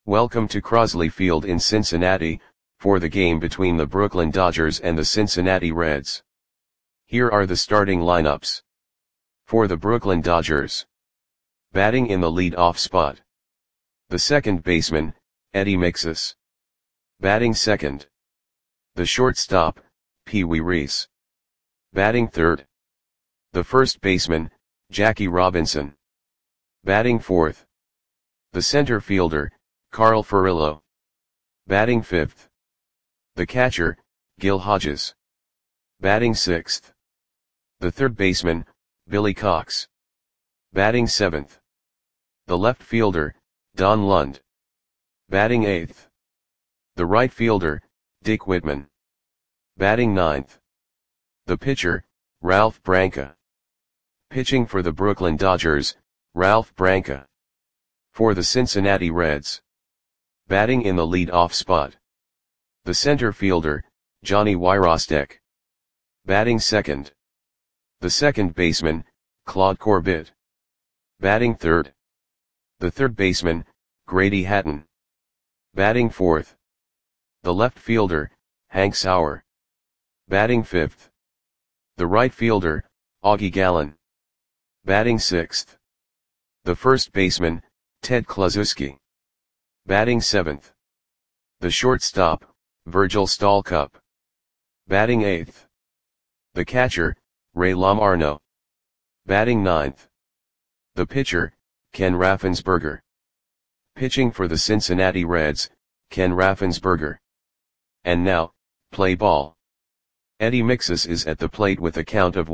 Welcome to Crosley Field in Cincinnati, for the game between the Brooklyn Dodgers and the Cincinnati Reds. Here are the starting lineups. For the Brooklyn Dodgers. Batting in the lead-off spot. The second baseman, Eddie Mixas. Batting second. The shortstop, Pee Wee Reese. Batting third. The first baseman, Jackie Robinson. Batting fourth. The center fielder, Carl Furillo. Batting fifth. The catcher, Gil Hodges. Batting sixth. The third baseman, Billy Cox. Batting seventh. The left fielder, Don Lund. Batting eighth. The right fielder, Dick Whitman. Batting ninth. The pitcher, Ralph Branca. Pitching for the Brooklyn Dodgers, Ralph Branca. For the Cincinnati Reds. Batting in the lead-off spot. The center fielder, Johnny Wyrostek. Batting second. The second baseman, Claude Corbett. Batting third. The third baseman, Grady Hatton. Batting fourth. The left fielder, Hank Sauer. Batting fifth. The right fielder, Augie Gallen. Batting sixth. The first baseman, Ted Kluszewski. Batting seventh. The shortstop, Virgil Stalcup. Batting eighth. The catcher, Ray Lamarno. Batting ninth. The pitcher, Ken Raffensperger. Pitching for the Cincinnati Reds, Ken Raffensperger. And now, play ball. Eddie Mixas is at the plate with a count of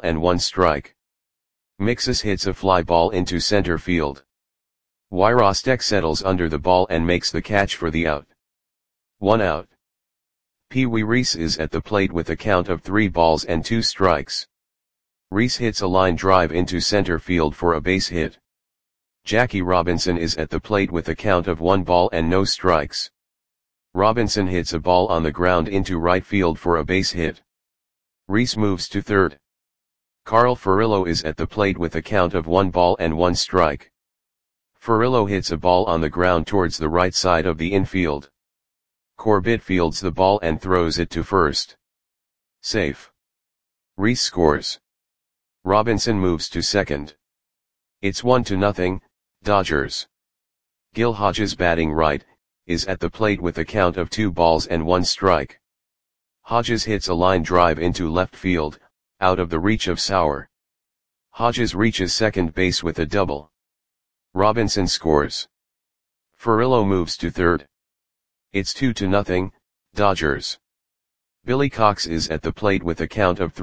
1-1 Mixas hits a fly ball into center field. Wyrostek settles under the ball and makes the catch for the out. 1 out. Pee Wee Reese is at the plate with a count of 3-2. Reese hits a line drive into center field for a base hit. Jackie Robinson is at the plate with a count of 1-0. Robinson hits a ball on the ground into right field for a base hit. Reese moves to third. Carl Furillo is at the plate with a count of 1-1. Furillo hits a ball on the ground towards the right side of the infield. Corbett fields the ball and throws it to first. Safe. Reese scores. Robinson moves to second. It's 1-0, Dodgers. Gil Hodges, batting right, is at the plate with a count of 2-1. Hodges hits a line drive into left field, out of the reach of Sauer. Hodges reaches second base with a double. Robinson scores. Furillo moves to third. It's 2-0, Dodgers. Billy Cox is at the plate with a count of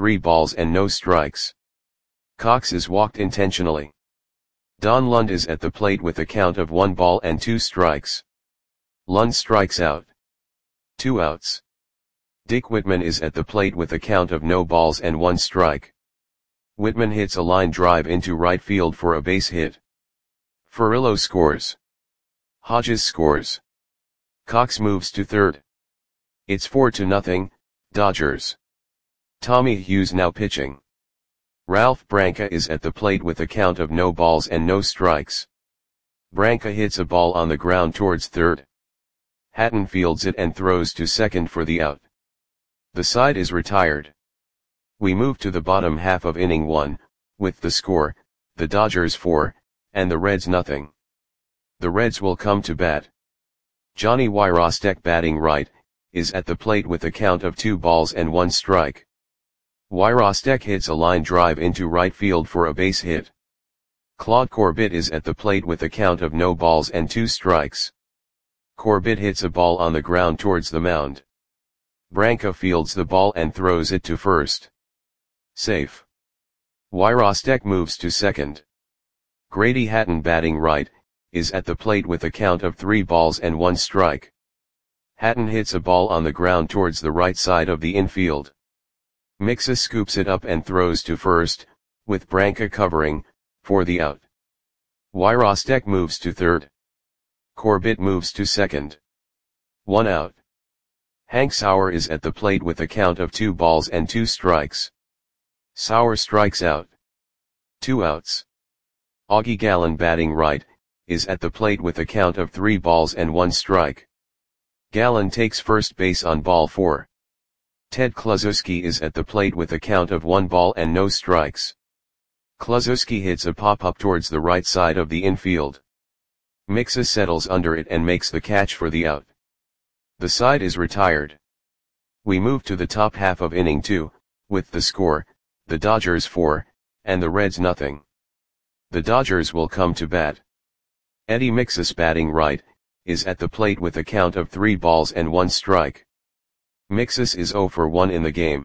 3-0. Cox is walked intentionally. Don Lund is at the plate with a count of 1-2. Lund strikes out. 2 outs. Dick Whitman is at the plate with a count of 0-1. Whitman hits a line drive into right field for a base hit. Furillo scores. Hodges scores. Cox moves to third. It's 4-0, Dodgers. Tommy Hughes now pitching. Ralph Branca is at the plate with a count of 0-0. Branca hits a ball on the ground towards third. Hatton fields it and throws to second for the out. The side is retired. We move to the bottom half of inning 1, with the score, the Dodgers 4, and the Reds 0. The Reds will come to bat. Johnny Wyrostek, batting right, is at the plate with a count of 2-1. Wyrostek hits a line drive into right field for a base hit. Claude Corbett is at the plate with a count of 0-2. Corbett hits a ball on the ground towards the mound. Branca fields the ball and throws it to first. Safe. Wyrostek moves to second. Grady Hatton, batting right, is at the plate with a count of 3-1. Hatton hits a ball on the ground towards the right side of the infield. Mixas scoops it up and throws to first, with Branca covering, for the out. Wyrostek moves to third. Corbett moves to second. 1 out. Hank Sauer is at the plate with a count of 2-2. Sauer strikes out. 2 outs. Augie Gallen, batting right, is at the plate with a count of 3 balls and 1 strike. Gallen takes first base on ball 4. Ted Kluszewski is at the plate with a count of 1 ball and no strikes. Kluszewski hits a pop-up towards the right side of the infield. Mixus settles under it and makes the catch for the out. The side is retired. We move to the top half of inning 2, with the score, the Dodgers 4, and the Reds nothing. The Dodgers will come to bat. Eddie Mixus, batting right, is at the plate with a count of 3 balls and 1 strike. Mixus is 0 for 1 in the game.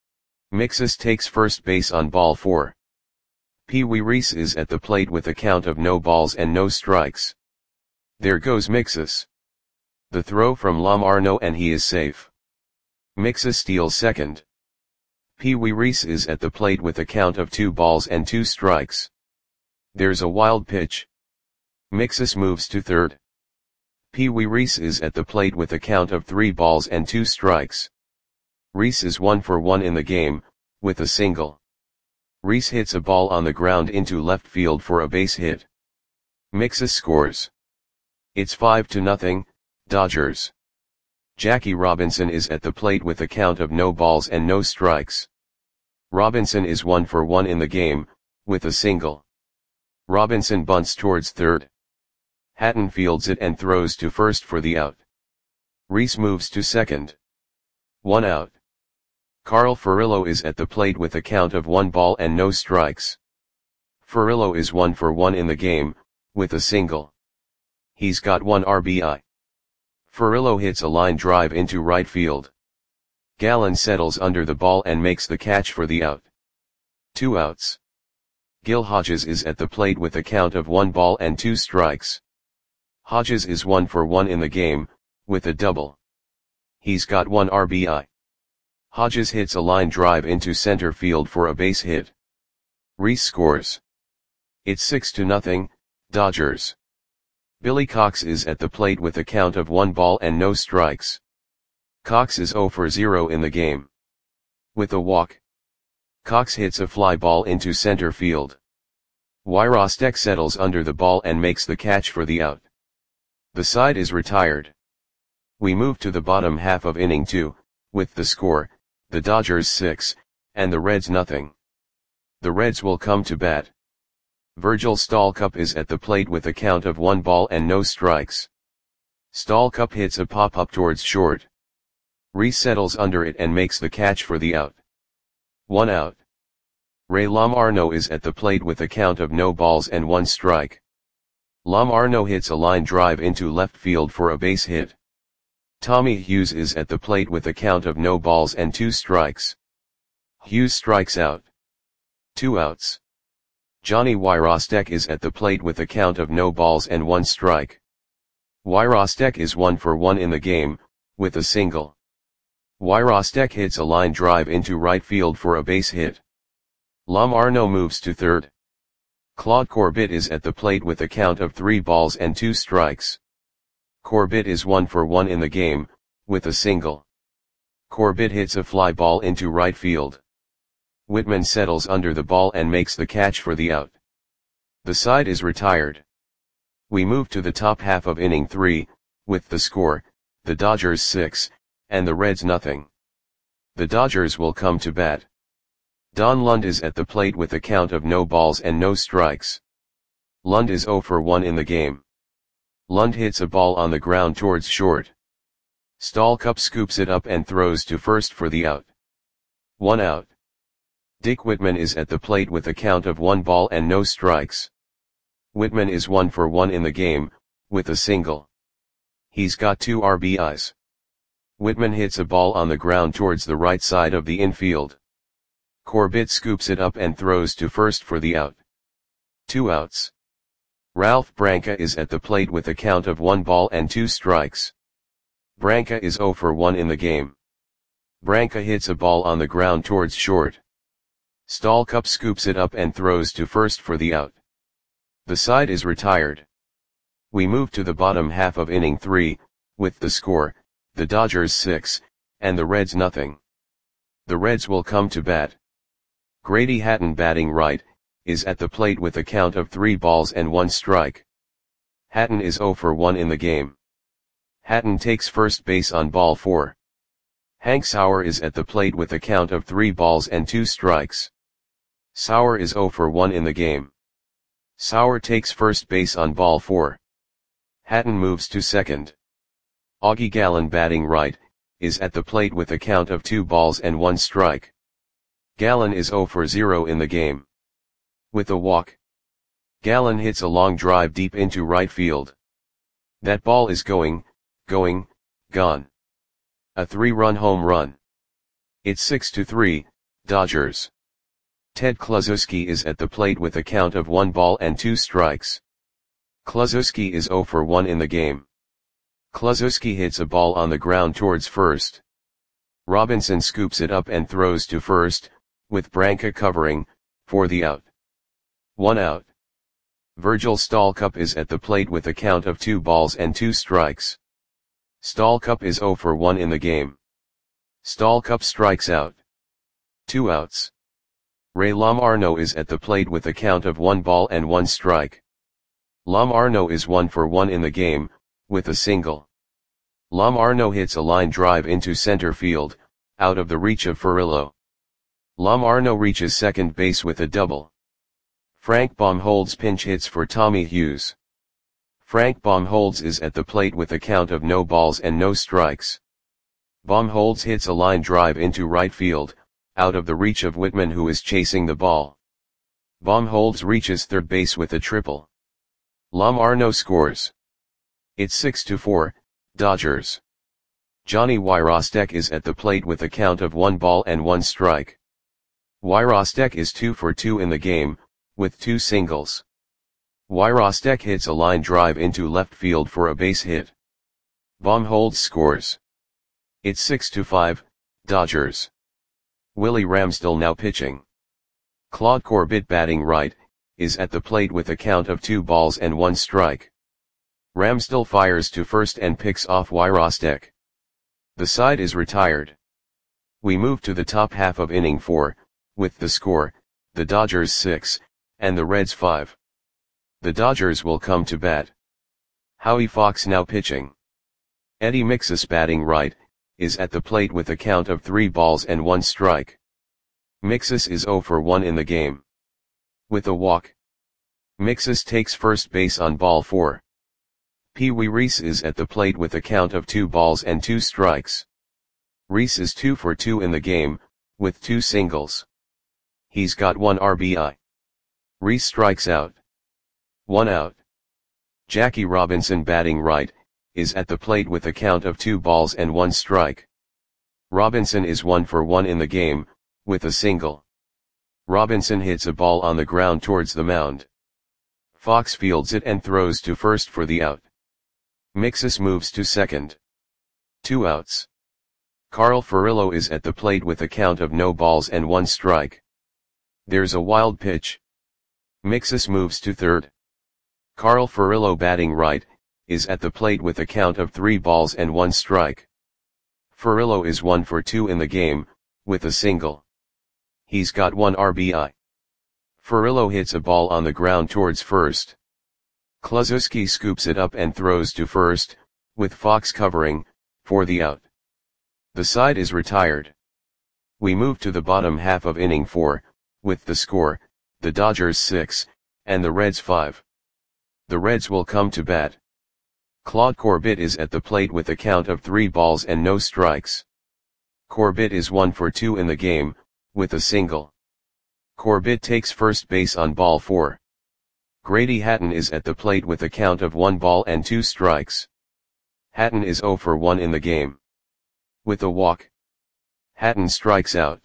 Mixus takes first base on ball 4. Pee Wee Reese is at the plate with a count of no balls and no strikes. There goes Mixus. The throw from Lam Arno and he is safe. Mixus steals second. Pee Wee Reese is at the plate with a count of 2 balls and 2 strikes. There's a wild pitch. Mixus moves to third. Pee Wee Reese is at the plate with a count of 3 balls and 2 strikes. Reese is 1 for 1 in the game, with a single. Reese hits a ball on the ground into left field for a base hit. Mixus scores. It's 5-0, Dodgers. Jackie Robinson is at the plate with a count of no balls and no strikes. Robinson is 1 for 1 in the game, with a single. Robinson bunts towards third. Hatton fields it and throws to first for the out. Reese moves to second. 1 out. Carl Furillo is at the plate with a count of 1 ball and no strikes. Furillo is 1 for 1 in the game, with a single. He's got 1 RBI. Furillo hits a line drive into right field. Gallen settles under the ball and makes the catch for the out. 2 outs. Gil Hodges is at the plate with a count of 1 ball and 2 strikes. Hodges is 1 for 1 in the game, with a double. He's got 1 RBI. Hodges hits a line drive into center field for a base hit. Reese scores. It's 6-0, Dodgers. Billy Cox is at the plate with a count of 1 ball and no strikes. Cox is 0 for 0 in the game. With a walk. Cox hits a fly ball into center field. Wyrostek settles under the ball and makes the catch for the out. The side is retired. We move to the bottom half of inning 2, with the score, the Dodgers 6, and the Reds nothing. The Reds will come to bat. Virgil Stallcup is at the plate with a count of 1 ball and no strikes. Stallcup hits a pop-up towards short. Reese settles under it and makes the catch for the out. 1 out. Ray Lam Arno is at the plate with a count of no balls and 1 strike. Lam Arno hits a line drive into left field for a base hit. Tommy Hughes is at the plate with a count of no balls and 2 strikes. Hughes strikes out. 2 outs. Johnny Wyrostek is at the plate with a count of no balls and 1 strike. Wyrostek is 1 for 1 in the game, with a single. Wyrostek hits a line drive into right field for a base hit. Lam Arno moves to third. Claude Corbett is at the plate with a count of 3 balls and 2 strikes. Corbett is 1 for 1 in the game, with a single. Corbett hits a fly ball into right field. Whitman settles under the ball and makes the catch for the out. The side is retired. We move to the top half of inning 3, with the score, the Dodgers 6, and the Reds nothing. The Dodgers will come to bat. Don Lund is at the plate with a count of no balls and no strikes. Lund is 0 for 1 in the game. Lund hits a ball on the ground towards short. Stallcup scoops it up and throws to first for the out. 1 out. Dick Whitman is at the plate with a count of 1 ball and no strikes. Whitman is 1 for 1 in the game, with a single. He's got 2 RBIs. Whitman hits a ball on the ground towards the right side of the infield. Corbett scoops it up and throws to first for the out. 2 outs. Ralph Branca is at the plate with a count of 1 ball and 2 strikes. Branca is 0 for 1 in the game. Branca hits a ball on the ground towards short. Stallcup scoops it up and throws to first for the out. The side is retired. We move to the bottom half of inning 3, with the score, the Dodgers 6, and the Reds nothing. The Reds will come to bat. Grady Hatton, batting right, is at the plate with a count of 3 balls and 1 strike. Hatton is 0 for 1 in the game. Hatton takes first base on ball 4. Hank Sauer is at the plate with a count of 3 balls and 2 strikes. Sauer is 0 for 1 in the game. Sauer takes first base on ball 4. Hatton moves to second. Augie Gallen, batting right, is at the plate with a count of 2 balls and 1 strike. Gallen is 0 for 0 in the game. With a walk, Gallen hits a long drive deep into right field. That ball is gone. A 3-run home run. It's 6-3, Dodgers. Ted Kluszewski is at the plate with a count of 1 ball and 2 strikes. Kluszewski is 0 for 1 in the game. Kluszewski hits a ball on the ground towards first. Robinson scoops it up and throws to first, with Branca covering, for the out. 1 out. Virgil Stalcup is at the plate with a count of 2 balls and 2 strikes. Stalcup is 0 for 1 in the game. Stalcup strikes out. 2 outs. Ray Lomarno is at the plate with a count of 1 ball and 1 strike. Lomarno is 1 for 1 in the game, with a single. Lomarno hits a line drive into center field, out of the reach of Furillo. Lomarno reaches second base with a double. Frank Baumholtz pinch hits for Tommy Hughes. Frank Baumholtz is at the plate with a count of no balls and no strikes. Baumholtz hits a line drive into right field, out of the reach of Whitman, who is chasing the ball. Baumholtz reaches third base with a triple. Lomarno scores. It's 6-4, Dodgers. Johnny Wyrostek is at the plate with a count of 1 ball and 1 strike. Wyrostek is 2 for 2 in the game, with 2 singles. Wyrostek hits a line drive into left field for a base hit. Baumholtz scores. It's 6-5, Dodgers. Willie Ramsdell now pitching. Claude Corbett, batting right, is at the plate with a count of 2 balls and 1 strike. Ramsdell fires to first and picks off Wyrostek. The side is retired. We move to the top half of inning 4, with the score, the Dodgers 6, and the Reds 5. The Dodgers will come to bat. Howie Fox now pitching. Eddie Mixus, batting right, is at the plate with a count of 3 balls and 1 strike. Mixus is 0 for 1 in the game. With a walk, Mixus takes first base on ball 4. Pee Wee Reese is at the plate with a count of 2 balls and 2 strikes. Reese is 2 for 2 in the game, with 2 singles. He's got 1 RBI. Reese strikes out. 1 out. Jackie Robinson, batting right, is at the plate with a count of 2 balls and 1 strike. Robinson is 1 for 1 in the game, with a single. Robinson hits a ball on the ground towards the mound. Fox fields it and throws to first for the out. Mixus moves to second. 2 outs. Carl Furillo is at the plate with a count of no balls and 1 strike. There's a wild pitch. Mixus moves to third. Carl Furillo, batting right, is at the plate with a count of 3 balls and 1 strike. Furillo is 1 for 2 in the game, with a single. He's got 1 RBI. Furillo hits a ball on the ground towards first. Kluszewski scoops it up and throws to first, with Fox covering, for the out. The side is retired. We move to the bottom half of inning 4, with the score, the Dodgers 6, and the Reds 5. The Reds will come to bat. Claude Corbett is at the plate with a count of 3 balls and no strikes. Corbett is 1 for 2 in the game, with a single. Corbett takes first base on ball 4. Grady Hatton is at the plate with a count of 1 ball and 2 strikes. Hatton is 0 for 1 in the game. With a walk, Hatton strikes out.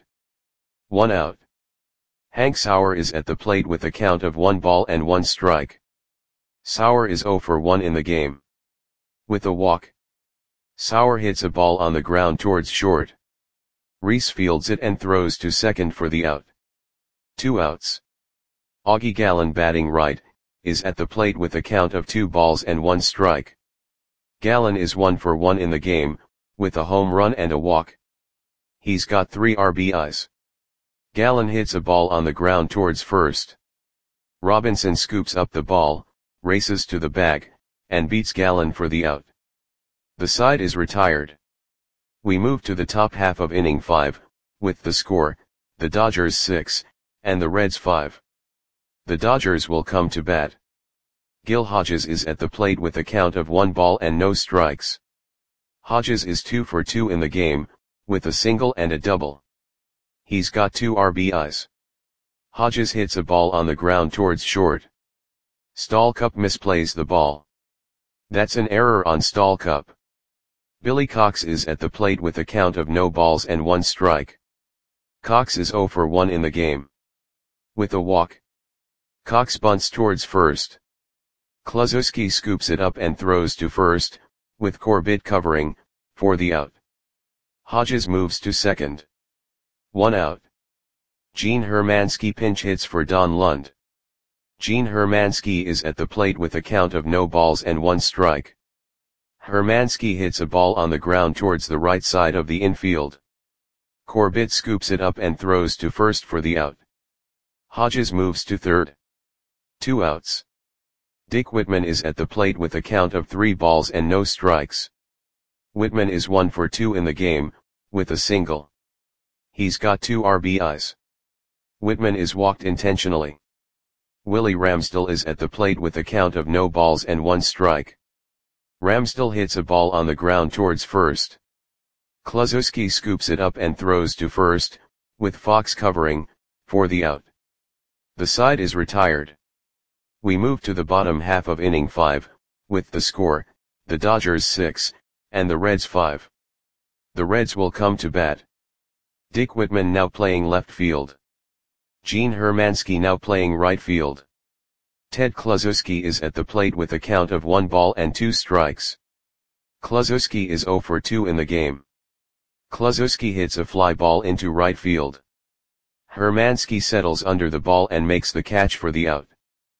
1 out. Hank Sauer is at the plate with a count of 1 ball and 1 strike. Sauer is 0 for 1 in the game. With a walk, Sauer hits a ball on the ground towards short. Reese fields it and throws to second for the out. 2 outs. Augie Gallen, batting right, is at the plate with a count of 2 balls and 1 strike. Gallen is 1 for 1 in the game, with a home run and a walk. He's got 3 RBIs. Gallen hits a ball on the ground towards first. Robinson scoops up the ball, races to the bag, and beats Gallen for the out. The side is retired. We move to the top half of inning 5, with the score, the Dodgers 6, and the Reds 5. The Dodgers will come to bat. Gil Hodges is at the plate with a count of 1 ball and no strikes. Hodges is 2 for 2 in the game, with a single and a double. He's got 2 RBIs. Hodges hits a ball on the ground towards short. Stallcup misplays the ball. That's an error on Stallcup. Billy Cox is at the plate with a count of no balls and 1 strike. Cox is 0 for 1 in the game. With a walk, Cox bunts towards first. Kluszewski scoops it up and throws to first, with Corbett covering, for the out. Hodges moves to second. 1 out. Gene Hermansky pinch hits for Don Lund. Gene Hermansky is at the plate with a count of no balls and 1 strike. Hermansky hits a ball on the ground towards the right side of the infield. Corbett scoops it up and throws to first for the out. Hodges moves to third. 2 outs. Dick Whitman is at the plate with a count of 3 balls and no strikes. Whitman is 1 for 2 in the game, with a single. He's got 2 RBIs. Whitman is walked intentionally. Willie Ramsdell is at the plate with a count of no balls and 1 strike. Ramsdell hits a ball on the ground towards first. Kluszewski scoops it up and throws to first, with Fox covering, for the out. The side is retired. We move to the bottom half of inning 5, with the score, the Dodgers 6, and the Reds 5. The Reds will come to bat. Dick Whitman now playing left field. Gene Hermansky now playing right field. Ted Kluszewski is at the plate with a count of 1 ball and 2 strikes. Kluszewski is 0 for 2 in the game. Kluszewski hits a fly ball into right field. Hermansky settles under the ball and makes the catch for the out.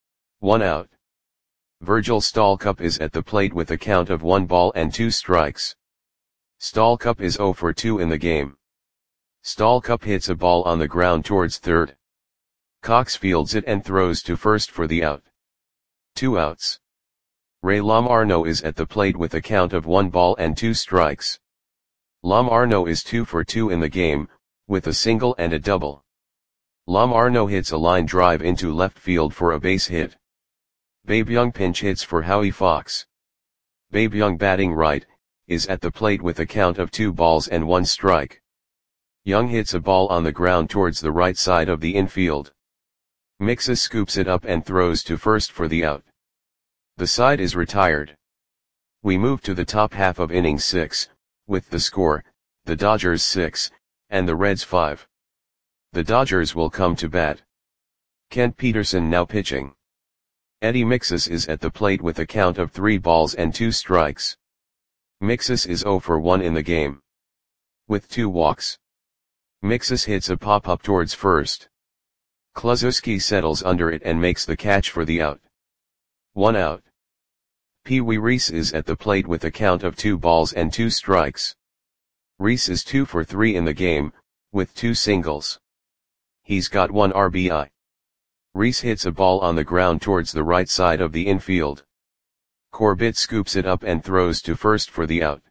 1 out. Virgil Stallcup is at the plate with a count of 1 ball and 2 strikes. Stallcup is 0 for 2 in the game. Stallcup hits a ball on the ground towards third. Cox fields it and throws to first for the out. 2 outs. Ray Lamarno is at the plate with a count of 1 ball and 2 strikes. Lamarno is 2 for 2 in the game, with a single and a double. Lamarno hits a line drive into left field for a base hit. Babe Young pinch hits for Howie Fox. Babe Young batting right, is at the plate with a count of 2 balls and 1 strike. Young hits a ball on the ground towards the right side of the infield. Mixes scoops it up and throws to first for the out. The side is retired. We move to the top half of inning 6, with the score, the Dodgers 6, and the Reds 5. The Dodgers will come to bat. Kent Peterson now pitching. Eddie Mixes is at the plate with a count of 3 balls and 2 strikes. Mixes is 0 for 1 in the game. With 2 walks. Mixes hits a pop-up towards first. Kluszewski settles under it and makes the catch for the out. 1 out. Pee Wee Reese is at the plate with a count of 2 balls and 2 strikes. Reese is 2 for 3 in the game, with 2 singles. He's got 1 RBI. Reese hits a ball on the ground towards the right side of the infield. Corbett scoops it up and throws to first for the out.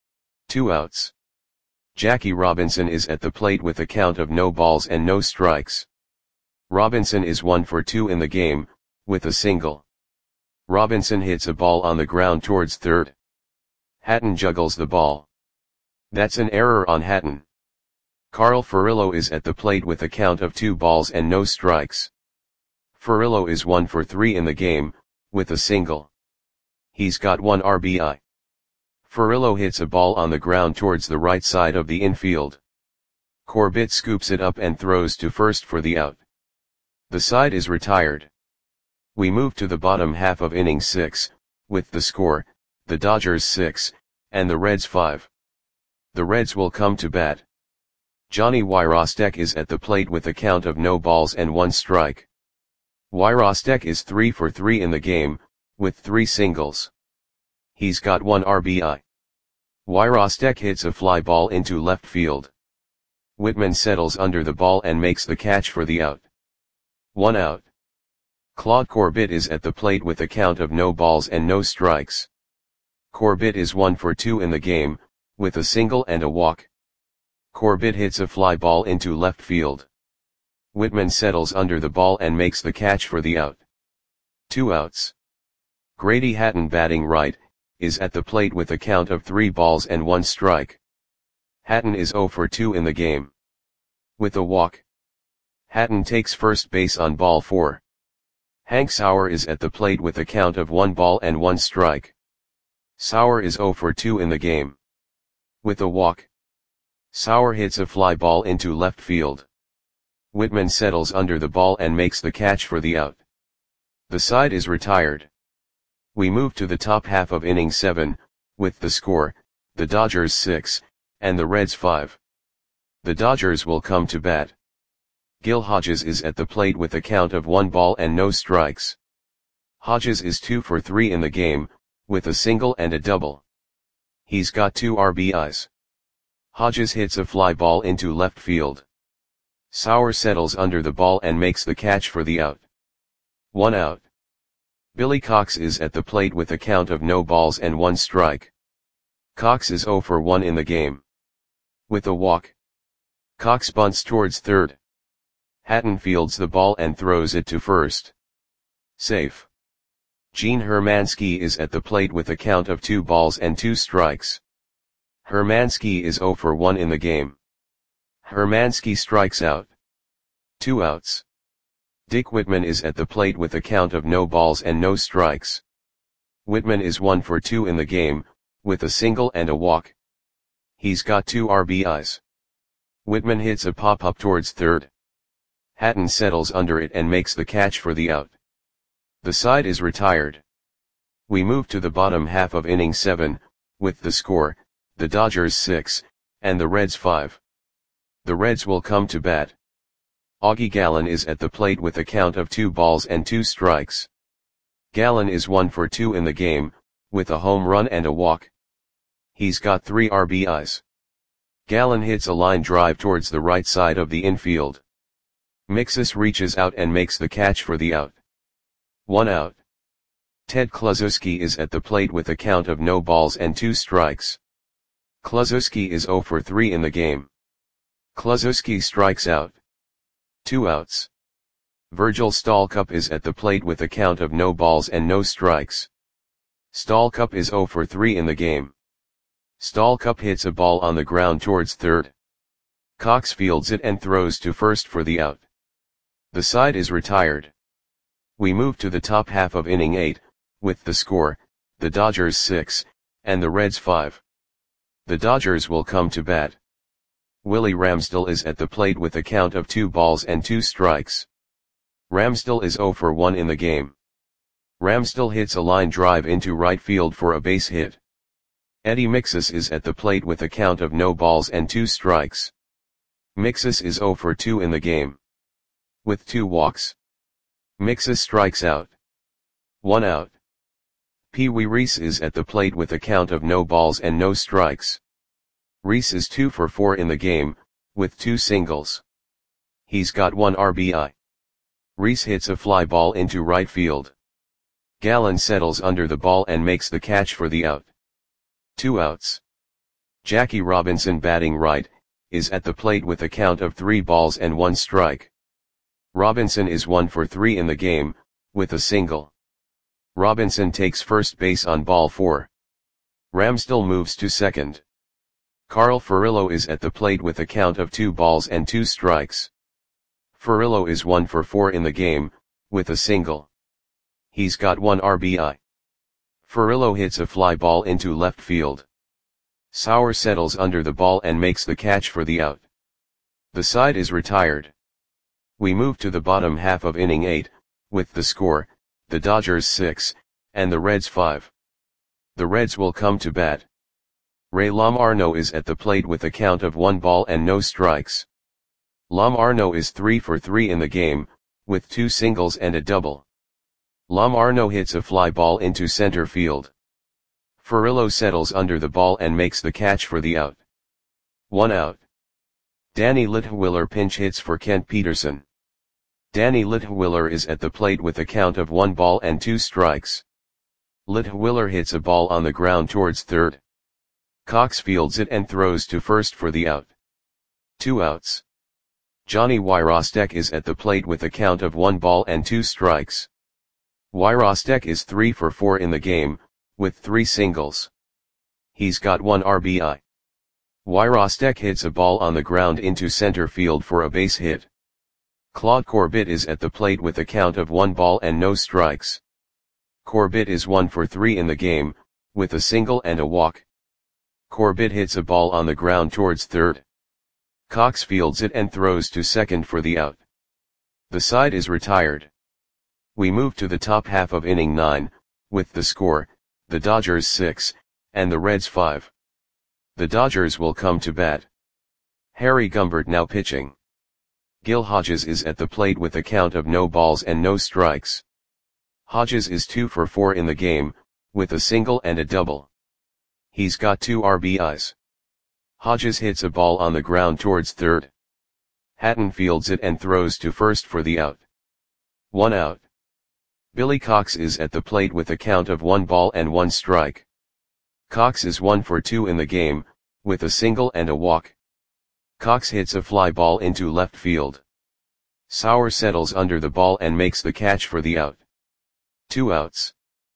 2 outs. Jackie Robinson is at the plate with a count of no balls and no strikes. Robinson is 1 for 2 in the game, with a single. Robinson hits a ball on the ground towards third. Hatton juggles the ball. That's an error on Hatton. Carl Furillo is at the plate with a count of 2 balls and no strikes. Furillo is 1 for 3 in the game, with a single. He's got 1 RBI. Furillo hits a ball on the ground towards the right side of the infield. Corbett scoops it up and throws to first for the out. The side is retired. We move to the bottom half of inning 6, with the score, the Dodgers 6, and the Reds 5. The Reds will come to bat. Johnny Wyrostek is at the plate with a count of no balls and 1 strike. Wyrostek is 3 for 3 in the game, with 3 singles. He's got 1 RBI. Wyrostek hits a fly ball into left field. Whitman settles under the ball and makes the catch for the out. 1 out. Claude Corbett is at the plate with a count of no balls and no strikes. Corbett is 1 for 2 in the game, with a single and a walk. Corbett hits a fly ball into left field. Whitman settles under the ball and makes the catch for the out. 2 outs. Grady Hatton, batting right, is at the plate with a count of 3 balls and 1 strike. Hatton is 0 for 2 in the game. With a walk. Hatton takes first base on ball 4. Hank Sauer is at the plate with a count of 1 ball and 1 strike. Sauer is 0 for 2 in the game. With a walk. Sauer hits a fly ball into left field. Whitman settles under the ball and makes the catch for the out. The side is retired. We move to the top half of inning 7, with the score, the Dodgers 6, and the Reds 5. The Dodgers will come to bat. Gil Hodges is at the plate with a count of 1 ball and no strikes. Hodges is 2 for 3 in the game, with a single and a double. He's got 2 RBIs. Hodges hits a fly ball into left field. Sauer settles under the ball and makes the catch for the out. 1 out. Billy Cox is at the plate with a count of no balls and 1 strike. Cox is 0 for 1 in the game. With a walk. Cox bunts towards third. Hatton fields the ball and throws it to first. Safe. Gene Hermansky is at the plate with a count of 2 balls and 2 strikes. Hermansky is 0 for 1 in the game. Hermansky strikes out. 2 outs. Dick Whitman is at the plate with a count of no balls and no strikes. Whitman is 1 for 2 in the game, with a single and a walk. He's got 2 RBIs. Whitman hits a pop-up towards third. Hatton settles under it and makes the catch for the out. The side is retired. We move to the bottom half of inning 7, with the score, the Dodgers 6, and the Reds 5. The Reds will come to bat. Augie Gallen is at the plate with a count of 2 balls and 2 strikes. Gallen is 1 for 2 in the game, with a home run and a walk. He's got 3 RBIs. Gallen hits a line drive towards the right side of the infield. Mixus reaches out and makes the catch for the out. 1 out. Ted Kluszewski is at the plate with a count of no balls and 2 strikes. Kluszewski is 0 for 3 in the game. Kluszewski strikes out. 2 outs. Virgil Stalcup is at the plate with a count of no balls and no strikes. Stalcup is 0 for 3 in the game. Stalcup hits a ball on the ground towards third. Cox fields it and throws to first for the out. The side is retired. We move to the top half of inning 8, with the score, the Dodgers 6, and the Reds 5. The Dodgers will come to bat. Willie Ramsdell is at the plate with a count of 2 balls and 2 strikes. Ramsdell is 0 for 1 in the game. Ramsdell hits a line drive into right field for a base hit. Eddie Mixus is at the plate with a count of no balls and 2 strikes. Mixus is 0 for 2 in the game. With 2 walks. Mixus strikes out. 1 out. Pee Wee Reese is at the plate with a count of no balls and no strikes. Reese is 2 for 4 in the game, with 2 singles. He's got 1 RBI. Reese hits a fly ball into right field. Gallen settles under the ball and makes the catch for the out. 2 outs. Jackie Robinson, batting right, is at the plate with a count of 3 balls and 1 strike. Robinson is 1 for 3 in the game, with a single. Robinson takes first base on ball 4. Ramsdell moves to second. Carl Furillo is at the plate with a count of 2 balls and 2 strikes. Furillo is 1 for 4 in the game, with a single. He's got 1 RBI. Furillo hits a fly ball into left field. Sauer settles under the ball and makes the catch for the out. The side is retired. We move to the bottom half of inning 8, with the score, the Dodgers 6, and the Reds 5. The Reds will come to bat. Ray Lomarno is at the plate with a count of 1 ball and no strikes. Lomarno is 3 for 3 in the game, with 2 singles and a double. Lomarno hits a fly ball into center field. Furillo settles under the ball and makes the catch for the out. 1 out. Danny Litwiller pinch hits for Kent Peterson. Danny Litwiller is at the plate with a count of 1 ball and 2 strikes. Litwiller hits a ball on the ground towards third. Cox fields it and throws to first for the out. 2 outs. Johnny Wyrostek is at the plate with a count of 1 ball and 2 strikes. Wyrostek is 3 for 4 in the game, with 3 singles. He's got 1 RBI. Wyrostek hits a ball on the ground into center field for a base hit. Claude Corbett is at the plate with a count of 1 ball and no strikes. Corbett is 1 for 3 in the game, with a single and a walk. Corbett hits a ball on the ground towards third. Cox fields it and throws to second for the out. The side is retired. We move to the top half of inning 9, with the score, the Dodgers 6, and the Reds 5. The Dodgers will come to bat. Harry Gumbert now pitching. Gil Hodges is at the plate with a count of no balls and no strikes. Hodges is 2 for 4 in the game, with a single and a double. He's got 2 RBIs. Hodges hits a ball on the ground towards third. Hatton fields it and throws to first for the out. 1 out. Billy Cox is at the plate with a count of 1 ball and 1 strike. Cox is 1 for 2 in the game, with a single and a walk. Cox hits a fly ball into left field. Sauer settles under the ball and makes the catch for the out. 2 outs.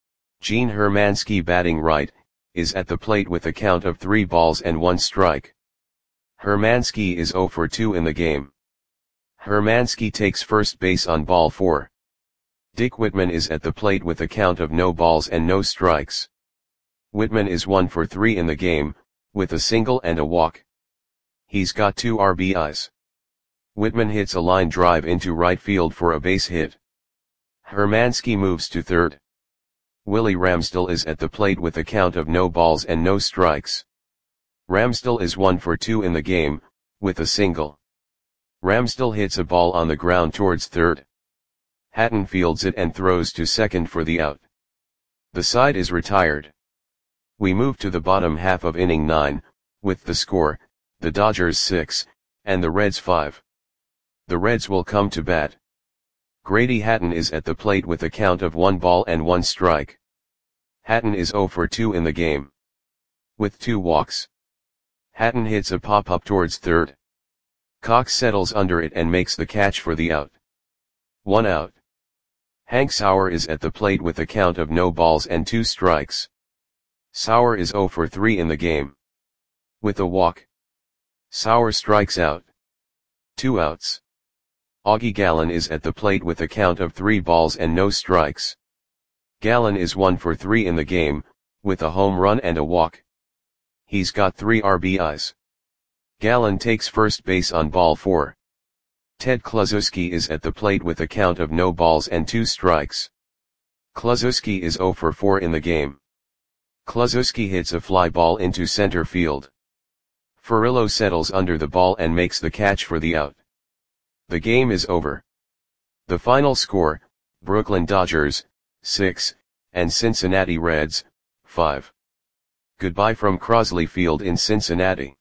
Gene Hermansky batting right, is at the plate with a count of 3 balls and 1 strike. Hermansky is 0 for 2 in the game. Hermansky takes first base on ball 4. Dick Whitman is at the plate with a count of no balls and no strikes. Whitman is 1 for 3 in the game, with a single and a walk. He's got 2 RBIs. Whitman hits a line drive into right field for a base hit. Hermansky moves to third. Willie Ramsdell is at the plate with a count of no balls and no strikes. Ramsdell is 1 for 2 in the game, with a single. Ramsdell hits a ball on the ground towards third. Hatton fields it and throws to second for the out. The side is retired. We move to the bottom half of inning 9, with the score, the Dodgers 6, and the Reds 5. The Reds will come to bat. Grady Hatton is at the plate with a count of 1 ball and 1 strike. Hatton is 0 for 2 in the game. With 2 walks. Hatton hits a pop-up towards third. Cox settles under it and makes the catch for the out. 1 out. Hank Sauer is at the plate with a count of no balls and 2 strikes. Sauer is 0 for 3 in the game. With a walk. Sauer strikes out. 2 outs. Augie Gallen is at the plate with a count of 3 balls and no strikes. Gallen is 1 for 3 in the game, with a home run and a walk. He's got 3 RBIs. Gallen takes first base on ball 4. Ted Kluszewski is at the plate with a count of no balls and 2 strikes. Kluszewski is 0 for 4 in the game. Kluszewski hits a fly ball into center field. Furillo settles under the ball and makes the catch for the out. The game is over. The final score, Brooklyn Dodgers, 6, and Cincinnati Reds, 5. Goodbye from Crosley Field in Cincinnati.